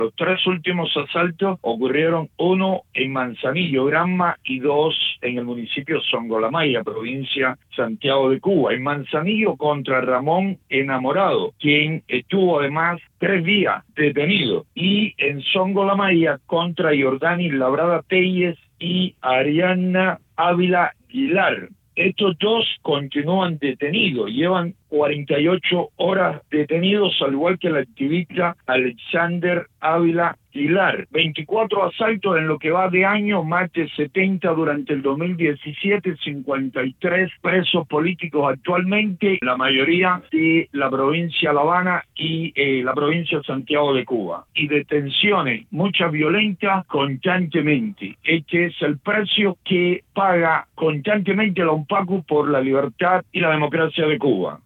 Los tres últimos asaltos ocurrieron, uno en Manzanillo, Granma, y dos en el municipio Songolamaya, provincia Santiago de Cuba. En Manzanillo contra Ramón Enamorado, quien estuvo además 3 días detenido, y en Songolamaya contra Jordani Labrada Telles y Ariana Ávila Aguilar. Estos dos continúan detenidos, llevan 48 horas detenidos, al igual que el activista Alexander Ávila Aguilar. 24 asaltos en lo que va de año, más de 70 durante el 2017, 53 presos políticos actualmente, la mayoría de la provincia de La Habana y la provincia de Santiago de Cuba. Y detenciones, muchas violentas, constantemente. Este es el precio que paga constantemente la UNPACU por la libertad y la democracia de Cuba.